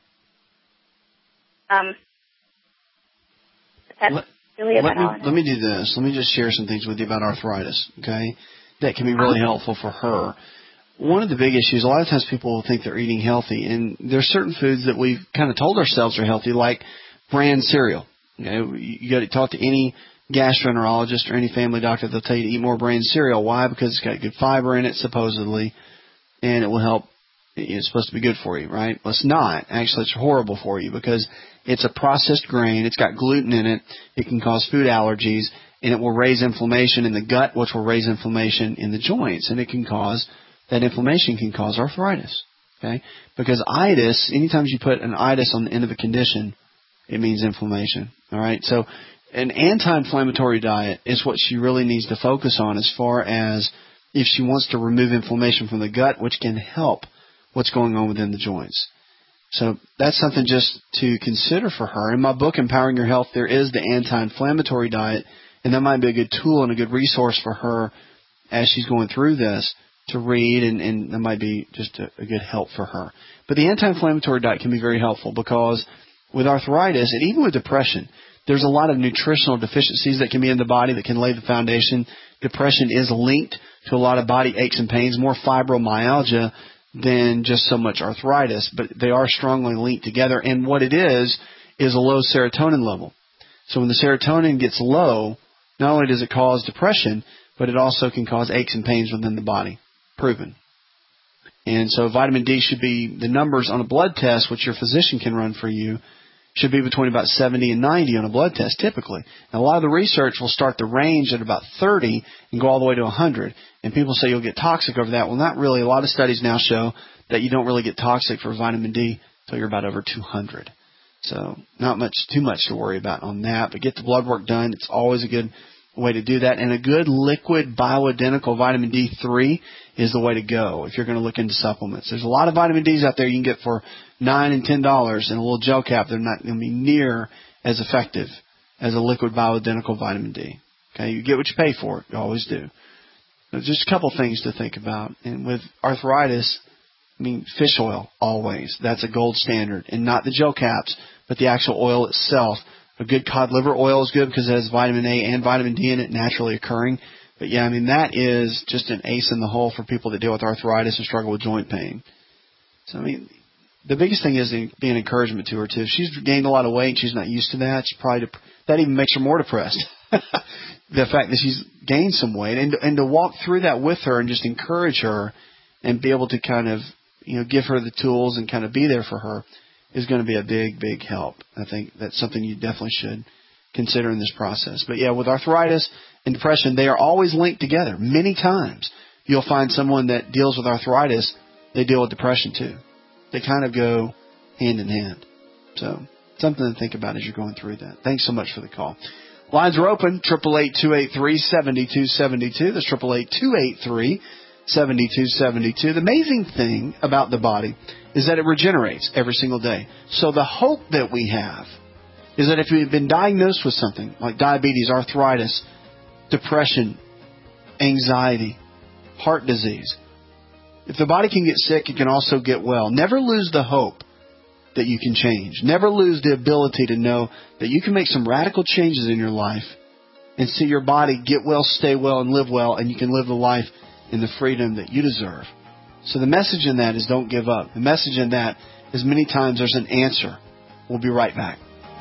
Let me do this. Let me just share some things with you about arthritis, okay, that can be really helpful for her. One of the big issues, a lot of times people think they're eating healthy, and there's certain foods that we've kind of told ourselves are healthy, like bran cereal. Okay, you got to talk to any gastroenterologist or any family doctor, they'll tell you to eat more bran cereal. Why? Because it's got good fiber in it, supposedly, and it will help. It's supposed to be good for you, right? Well, it's not. Actually, it's horrible for you because it's a processed grain. It's got gluten in it. It can cause food allergies, and it will raise inflammation in the gut, which will raise inflammation in the joints, and that inflammation can cause arthritis, okay? Because itis, anytime you put an itis on the end of a condition, it means inflammation, all right? So an anti-inflammatory diet is what she really needs to focus on as far as if she wants to remove inflammation from the gut, which can help what's going on within the joints. So that's something just to consider for her. In my book, Empowering Your Health, there is the anti-inflammatory diet, and that might be a good tool and a good resource for her as she's going through this to read, and that might be just a good help for her. But the anti-inflammatory diet can be very helpful because with arthritis and even with depression, there's a lot of nutritional deficiencies that can be in the body that can lay the foundation. Depression is linked to a lot of body aches and pains, more fibromyalgia than just so much arthritis, but they are strongly linked together. And what it is a low serotonin level. So when the serotonin gets low, not only does it cause depression, but it also can cause aches and pains within the body. Proven. And so vitamin D should be, the numbers on a blood test, which your physician can run for you, should be between about 70 and 90 on a blood test, typically. Now, a lot of the research will start the range at about 30 and go all the way to 100. And people say you'll get toxic over that. Well, not really. A lot of studies now show that you don't really get toxic for vitamin D until you're about over 200. So not too much to worry about on that. But get the blood work done. It's always a good way to do that. And a good liquid bioidentical vitamin D3 is the way to go if you're going to look into supplements. There's a lot of vitamin Ds out there you can get for $9 and $10 in a little gel cap. They're not going to be near as effective as a liquid bioidentical vitamin D. Okay, you get what you pay for. You always do. But just a couple things to think about. And with arthritis, fish oil, always. That's a gold standard. And not the gel caps, but the actual oil itself. A good cod liver oil is good because it has vitamin A and vitamin D in it, naturally occurring. But yeah, that is just an ace in the hole for people that deal with arthritis and struggle with joint pain. So, the biggest thing is be an encouragement to her, too. If she's gained a lot of weight and she's not used to that, that even makes her more depressed. The fact that she's gained some weight. And to walk through that with her and just encourage her and be able to kind of, give her the tools and kind of be there for her is going to be a big, big help. I think that's something you definitely should consider in this process. But yeah, with arthritis and depression, they are always linked together. Many times you'll find someone that deals with arthritis, they deal with depression too. They kind of go hand in hand. So something to think about as you're going through that. Thanks so much for the call. Lines are open, 888-283-7272. That's 888-283-7272. The amazing thing about the body is that it regenerates every single day. So the hope that we have is that if you've been diagnosed with something like diabetes, arthritis, depression, anxiety, heart disease, if the body can get sick, it can also get well. Never lose the hope that you can change. Never lose the ability to know that you can make some radical changes in your life and see your body get well, stay well, and live well, and you can live the life in the freedom that you deserve. So the message in that is don't give up. The message in that is many times there's an answer. We'll be right back.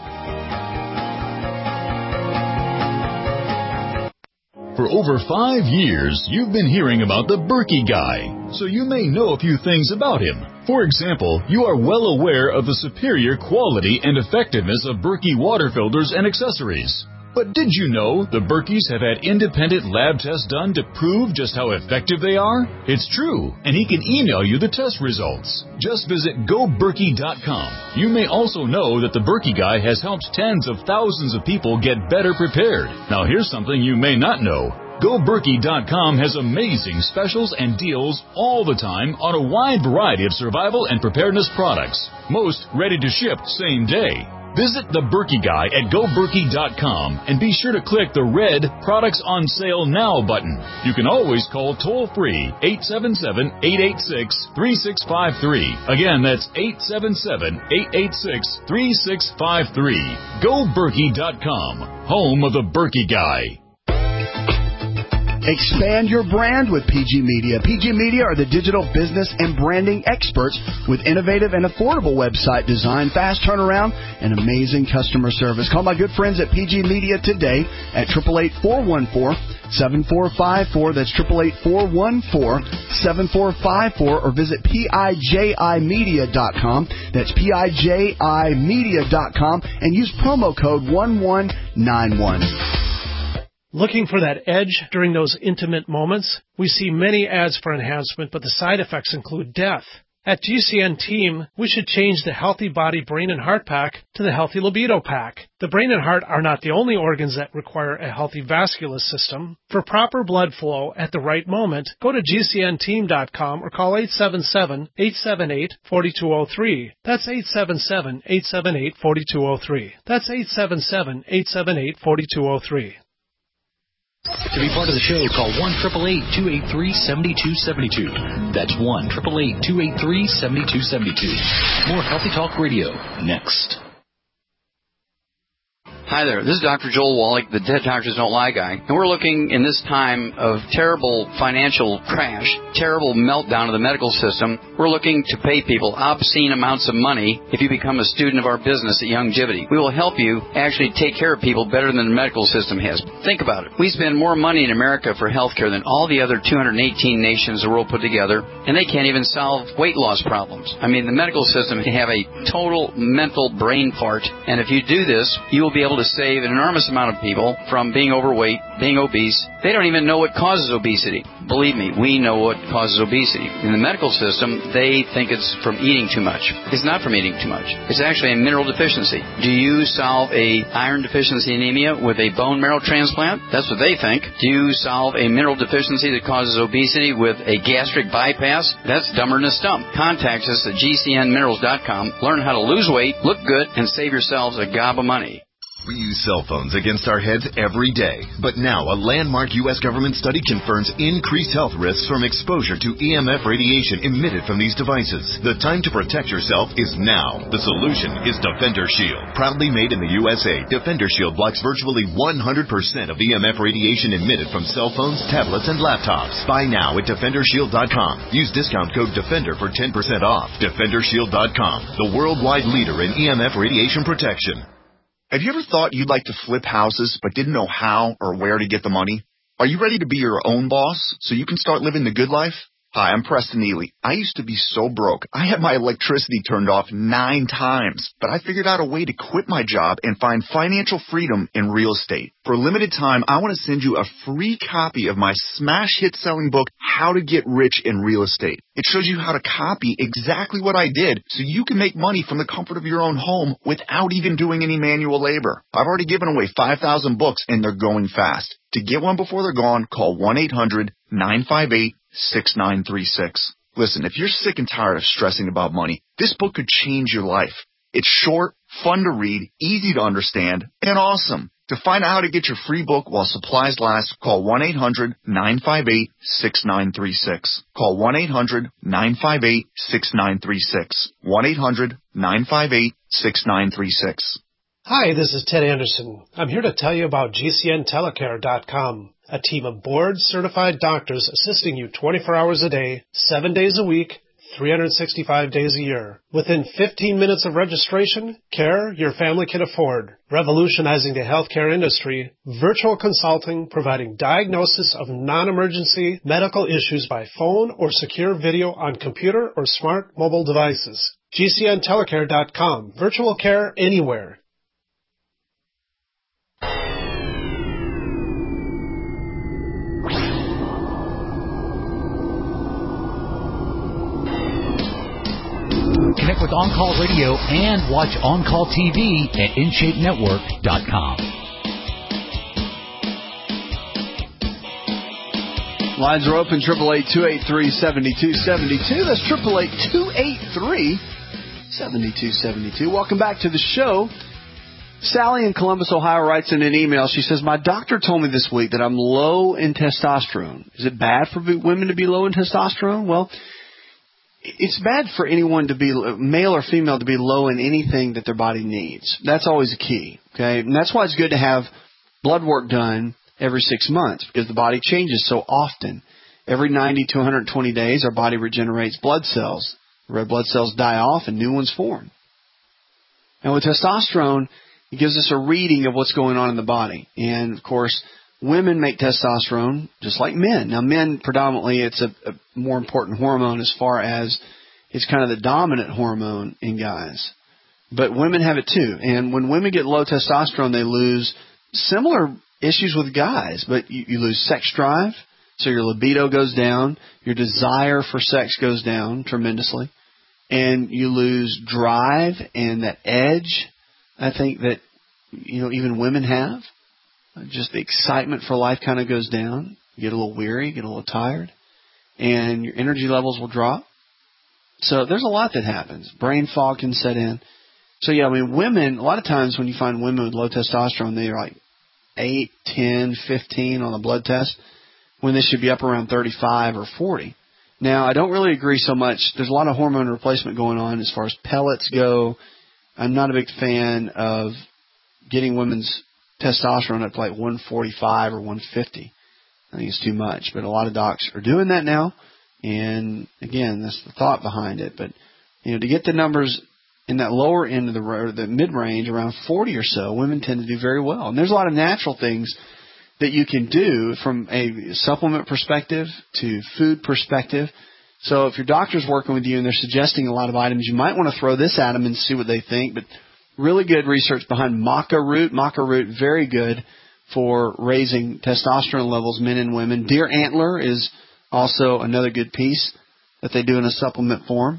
For over 5 years, you've been hearing about the Berkey Guy, so you may know a few things about him. For example, you are well aware of the superior quality and effectiveness of Berkey water filters and accessories. But did you know the Berkeys have had independent lab tests done to prove just how effective they are? It's true, and he can email you the test results. Just visit GoBerkey.com. You may also know that the Berkey Guy has helped tens of thousands of people get better prepared. Now here's something you may not know. GoBerkey.com has amazing specials and deals all the time on a wide variety of survival and preparedness products, most ready to ship same day. Visit the Berkey Guy at GoBerkey.com and be sure to click the red Products on Sale Now button. You can always call toll-free 877-886-3653. Again, that's 877-886-3653. GoBerkey.com, home of the Berkey Guy. Expand your brand with PG Media. PG Media are the digital business and branding experts with innovative and affordable website design, fast turnaround, and amazing customer service. Call my good friends at PG Media today at 888-414-7454. That's 888-414-7454, or visit PIJImedia.com. That's PIJImedia.com, and use promo code 1191. Looking for that edge during those intimate moments? We see many ads for enhancement, but the side effects include death. At GCN Team, we should change the Healthy Body, Brain, and Heart Pack to the Healthy Libido Pack. The brain and heart are not the only organs that require a healthy vascular system. For proper blood flow at the right moment, go to GCNteam.com or call 877-878-4203. That's 877-878-4203. That's 877-878-4203. To be part of the show, call 1-888-283-7272. That's 1-888-283-7272. More Healthy Talk Radio next. Hi there, this is Dr. Joel Wallach, the Dead Doctors Don't Lie guy, and we're looking in this time of terrible financial crash, terrible meltdown of the medical system, we're looking to pay people obscene amounts of money if you become a student of our business at Youngevity. We will help you actually take care of people better than the medical system has. Think about it. We spend more money in America for health care than all the other 218 nations the world put together, and they can't even solve weight loss problems. I mean, the medical system can have a total mental brain fart, and if you do this, you will be able to save an enormous amount of people from being overweight, being obese. They don't even know what causes obesity. Believe me, we know what causes obesity. In the medical system, they think it's from eating too much. It's not from eating too much. It's actually a mineral deficiency. Do you solve a iron deficiency anemia with a bone marrow transplant? That's what they think. Do you solve a mineral deficiency that causes obesity with a gastric bypass? That's dumber than a stump. Contact us at GCNminerals.com. Learn how to lose weight, look good, and save yourselves a gob of money. We use cell phones against our heads every day. But now a landmark U.S. government study confirms increased health risks from exposure to EMF radiation emitted from these devices. The time to protect yourself is now. The solution is Defender Shield. Proudly made in the USA, Defender Shield blocks virtually 100% of EMF radiation emitted from cell phones, tablets, and laptops. Buy now at DefenderShield.com. Use discount code DEFENDER for 10% off. DefenderShield.com, the worldwide leader in EMF radiation protection. Have you ever thought you'd like to flip houses but didn't know how or where to get the money? Are you ready to be your own boss so you can start living the good life? Hi, I'm Preston Neely. I used to be so broke. I had my electricity turned off 9 times, but I figured out a way to quit my job and find financial freedom in real estate. For a limited time, I want to send you a free copy of my smash hit selling book, How to Get Rich in Real Estate. It shows you how to copy exactly what I did so you can make money from the comfort of your own home without even doing any manual labor. I've already given away 5,000 books and they're going fast. To get one before they're gone, call 1-800-958-6936. Listen, if you're sick and tired of stressing about money, this book could change your life. It's short, fun to read, easy to understand, and awesome. To find out how to get your free book while supplies last, call 1-800-958-6936. Call 1-800-958-6936. 1-800-958-6936. Hi, this is Ted Anderson. I'm here to tell you about GCNtelecare.com, a team of board-certified doctors assisting you 24 hours a day, 7 days a week, 365 days a year. Within 15 minutes of registration, care your family can afford. Revolutionizing the healthcare industry, virtual consulting providing diagnosis of non-emergency medical issues by phone or secure video on computer or smart mobile devices. GCNtelecare.com. Virtual care anywhere. Connect with On-Call Radio and watch On-Call TV at InShapeNetwork.com. Lines are open, 888-283-7272. That's 888-283-7272. Welcome back to the show. Sally in Columbus, Ohio writes in an email. She says, my doctor told me this week that I'm low in testosterone. Is it bad for women to be low in testosterone? Well, it's bad for anyone to be, male or female, to be low in anything that their body needs. That's always a key, okay? And that's why it's good to have blood work done every 6 months, because the body changes so often. Every 90 to 120 days, our body regenerates blood cells. Red blood cells die off and new ones form. And with testosterone, it gives us a reading of what's going on in the body. And, of course, women make testosterone just like men. Now, men, predominantly, it's a more important hormone as far as it's kind of the dominant hormone in guys. But women have it too. And when women get low testosterone, they lose similar issues with guys. But you lose sex drive, so your libido goes down. Your desire for sex goes down tremendously. And you lose drive and that edge, I think, that even women have. Just the excitement for life kind of goes down. You get a little weary, get a little tired, and your energy levels will drop. So there's a lot that happens. Brain fog can set in. So, yeah, I mean, women, a lot of times when you find women with low testosterone, they're like 8, 10, 15 on the blood test, when they should be up around 35 or 40. Now, I don't really agree so much. There's a lot of hormone replacement going on as far as pellets go. I'm not a big fan of getting women's testosterone up to like 145 or 150. I think it's too much, but a lot of docs are doing that now. And again, that's the thought behind it. But to get the numbers in that lower end of the mid-range, around 40 or so, women tend to do very well. And there's a lot of natural things that you can do from a supplement perspective to food perspective. So if your doctor's working with you and they're suggesting a lot of items, you might want to throw this at them and see what they think. But really good research behind maca root. Maca root, very good for raising testosterone levels, men and women. Deer antler is also another good piece that they do in a supplement form.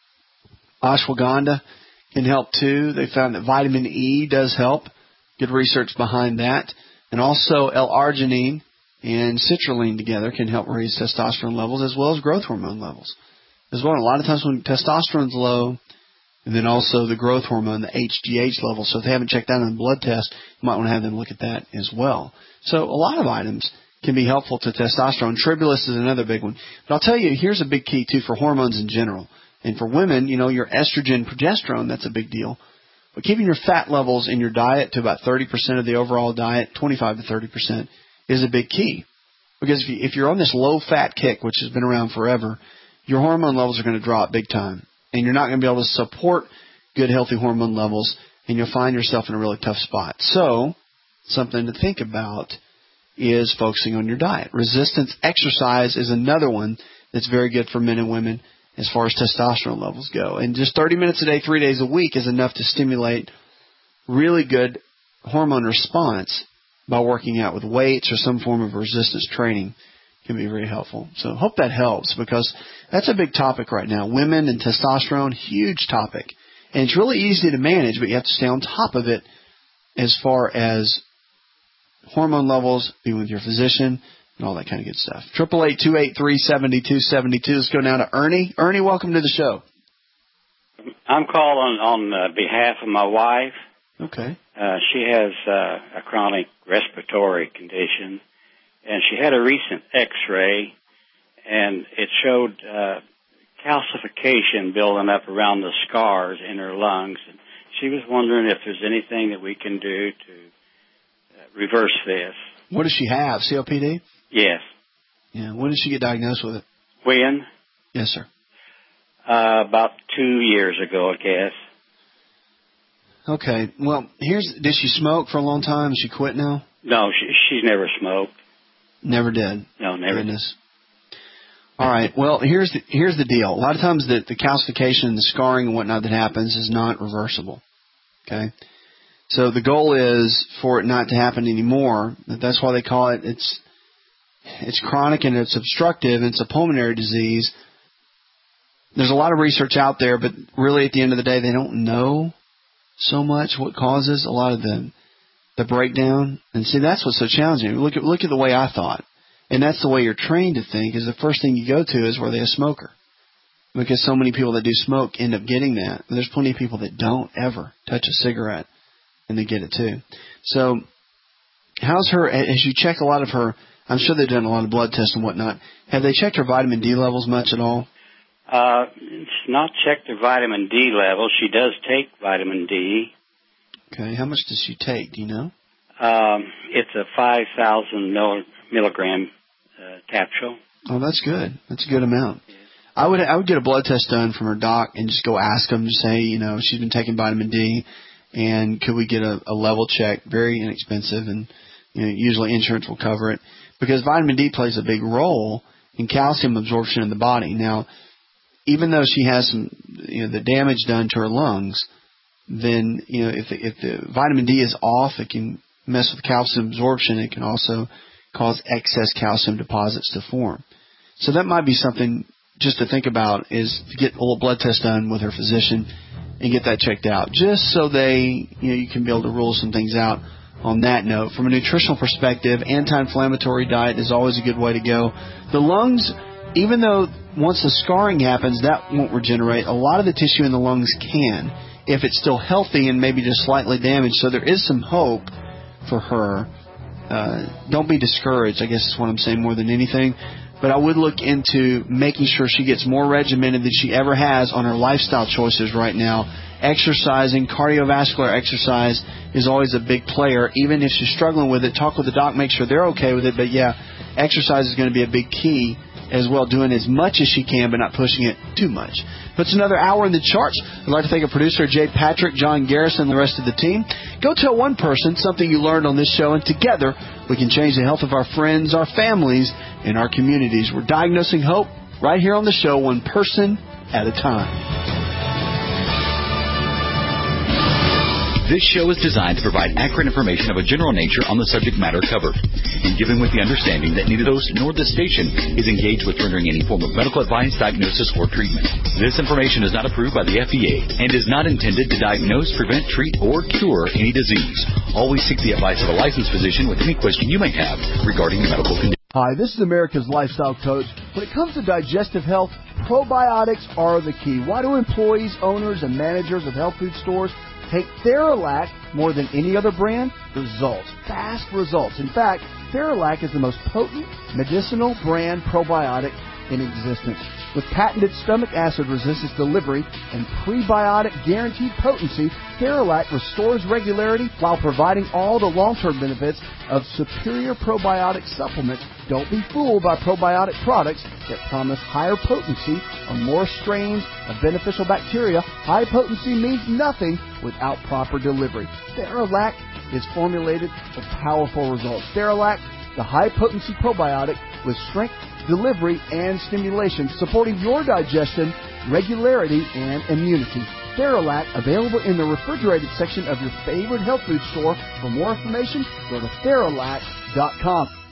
Ashwagandha can help too. They found that vitamin E does help. Good research behind that. And also L-arginine and citrulline together can help raise testosterone levels as well as growth hormone levels as well. And a lot of times when testosterone's low, and then also the growth hormone, the HGH level. So if they haven't checked that on the blood test, you might want to have them look at that as well. So a lot of items can be helpful to testosterone. Tribulus is another big one. But I'll tell you, here's a big key, too, for hormones in general. And for women, your estrogen, progesterone, that's a big deal. But keeping your fat levels in your diet to about 30% of the overall diet, 25 to 30%, is a big key. Because if you're on this low-fat kick, which has been around forever, your hormone levels are going to drop big time. And you're not going to be able to support good, healthy hormone levels, and you'll find yourself in a really tough spot. So, something to think about is focusing on your diet. Resistance exercise is another one that's very good for men and women as far as testosterone levels go. And just 30 minutes a day, 3 days a week is enough to stimulate really good hormone response by working out with weights or some form of resistance training. Can be very helpful. So hope that helps, because that's a big topic right now. Women and testosterone, huge topic. And it's really easy to manage, but you have to stay on top of it as far as hormone levels, be with your physician, and all that kind of good stuff. 888-283-7272. Let's go now to Ernie. Ernie, welcome to the show. I'm calling on behalf of my wife. Okay. She has a chronic respiratory condition, and she had a recent X-ray, and it showed calcification building up around the scars in her lungs. And she was wondering if there's anything that we can do to reverse this. What does she have, COPD? Yes. Yeah. When did she get diagnosed with it? When? Yes, sir. About 2 years ago, I guess. Okay. Well, did she smoke for a long time? Has she quit now? No, she's never smoked. Never did. No, never. Goodness. All right. Well, here's the deal. A lot of times the calcification and the scarring and whatnot that happens is not reversible. Okay. So the goal is for it not to happen anymore. That's why they call it. It's chronic and it's obstructive. And it's a pulmonary disease. There's a lot of research out there, but really at the end of the day, they don't know so much what causes a lot of the breakdown. And see, that's what's so challenging. Look at the way I thought. And that's the way you're trained to think, is the first thing you go to is, were they a smoker? Because so many people that do smoke end up getting that. But there's plenty of people that don't ever touch a cigarette, and they get it too. So how's her, as you check a lot of her, I'm sure they've done a lot of blood tests and whatnot. Have they checked her vitamin D levels much at all? It's not checked her vitamin D level. She does take vitamin D. Okay. How much does she take? Do you know? It's a 5,000 milligram capsule. Oh, that's good. That's a good amount. I would get a blood test done from her doc and just go ask them, just say, she's been taking vitamin D, and could we get a level check? Very inexpensive, and usually insurance will cover it, because vitamin D plays a big role in calcium absorption in the body. Now, even though she has some the damage done to her lungs, then if the vitamin D is off, it can mess with calcium absorption. It can also cause excess calcium deposits to form. So that might be something just to think about, is to get a little blood test done with her physician and get that checked out, just so you can be able to rule some things out on that note. From a nutritional perspective, anti-inflammatory diet is always a good way to go. The lungs, even though once the scarring happens, that won't regenerate, a lot of the tissue in the lungs can, if it's still healthy and maybe just slightly damaged. So there is some hope for her. Don't be discouraged, I guess is what I'm saying more than anything. But I would look into making sure she gets more regimented than she ever has on her lifestyle choices right now. Exercising, cardiovascular exercise is always a big player. Even if she's struggling with it, talk with the doc, make sure they're okay with it. But yeah, exercise is going to be a big key as well, doing as much as she can but not pushing it too much. Puts another hour in the charts. I'd like to thank our producer, Jay Patrick, John Garrison, and the rest of the team. Go tell one person something you learned on this show, and together we can change the health of our friends, our families, and our communities. We're diagnosing hope right here on the show, one person at a time. This show is designed to provide accurate information of a general nature on the subject matter covered, and given with the understanding that neither the host nor the station is engaged with rendering any form of medical advice, diagnosis, or treatment. This information is not approved by the FDA and is not intended to diagnose, prevent, treat, or cure any disease. Always seek the advice of a licensed physician with any question you may have regarding your medical condition. Hi, this is America's Lifestyle Coach. When it comes to digestive health, probiotics are the key. Why do employees, owners, and managers of health food stores take Theralac more than any other brand? Results. Fast results. In fact, Theralac is the most potent medicinal brand probiotic in existence. With patented stomach acid resistance delivery and prebiotic guaranteed potency, Theralac restores regularity while providing all the long-term benefits of superior probiotic supplements. Don't be fooled by probiotic products that promise higher potency or more strains of beneficial bacteria. High potency means nothing without proper delivery. Theralac is formulated for powerful results. Theralac the high-potency probiotic with strength, delivery, and stimulation, supporting your digestion, regularity, and immunity. Theralac, available in the refrigerated section of your favorite health food store. For more information, go to Theralac.com.